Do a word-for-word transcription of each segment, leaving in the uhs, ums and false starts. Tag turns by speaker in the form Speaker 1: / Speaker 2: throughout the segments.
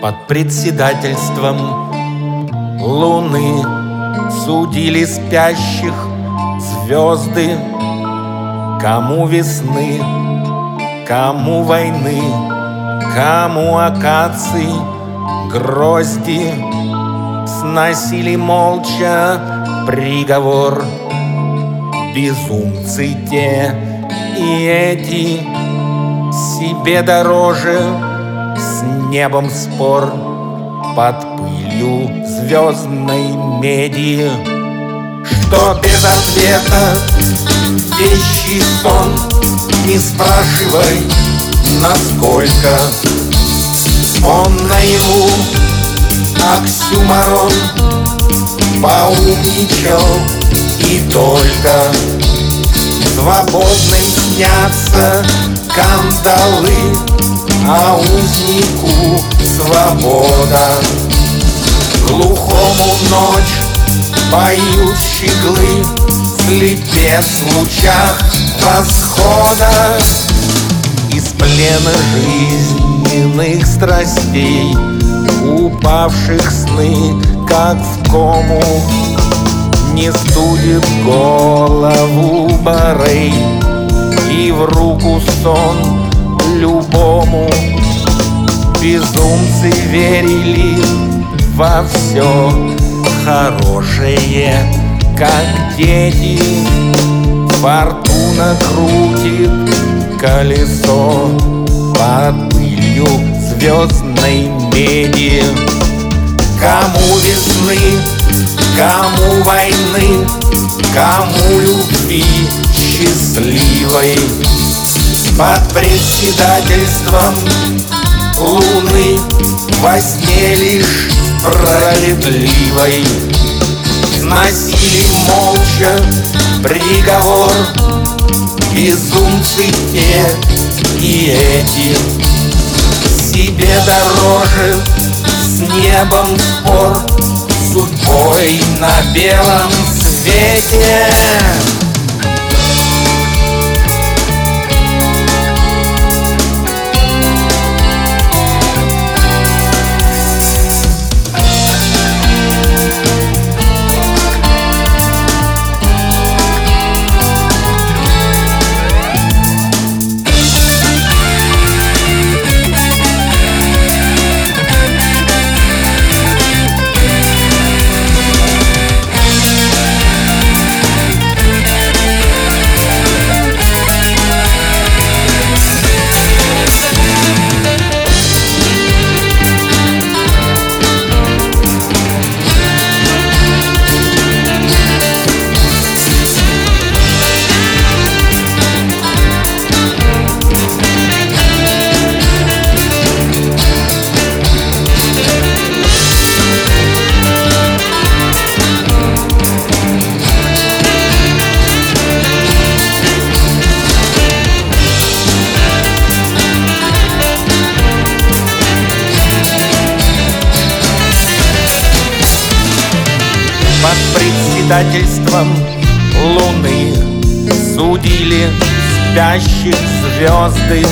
Speaker 1: Под председательством луны судили спящих звезды. Кому весны, кому войны, кому акаций грозди. Сносили молча приговор безумцы те и эти. Себе дороже с небом спор под пылью звездной меди. Что без ответа вещий сон, не спрашивай, насколько он наяву. Оксюмарон поумничал и только свободной снятся кандалы, а узнику свобода. Глухому ночь поют щеглы, слепец в лучах восхода. Из плена жизненных страстей упавших сны, как в кому, не студит голову барей, и в руку сон любому. Безумцы верили во все хорошее, как дети. Фортуна крутит колесо под пылью звездной меди. Кому весны, кому войны, кому любви счастливой. Под председательством луны во сне лишь справедливой сносили молча приговор безумцы те и эти. Себе дороже с небом спор, судьбой на белом свете.
Speaker 2: Под председательством луны судили спящих звезды.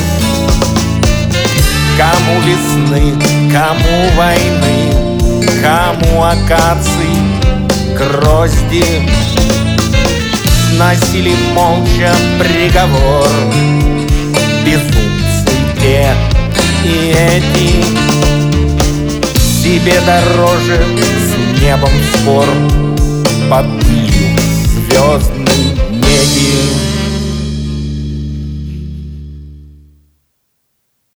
Speaker 2: Кому весны, кому войны, кому акаций грозди. Сносили молча приговор безумцы те и эти. Себе дороже с небом спор под пылью звездной меди.